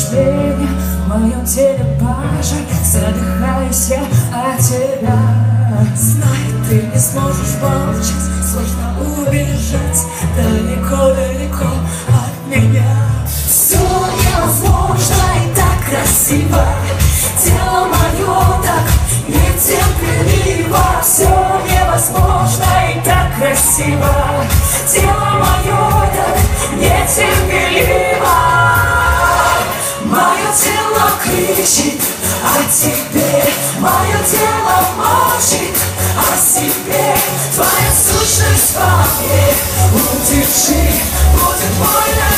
размышления в моем теле пожар, задыхаюсь я от тебя. Знай, ты не сможешь молчать, сложно убежать далеко-далеко от меня. Все невозможно и так красиво, тело мое так нетерпеливо. Все невозможно и так красиво, тело мое так нетерпеливо. Мое тело кричит о тебе, мое тело молчит о себе. Твоя сущность во мне, удержи, будет больно.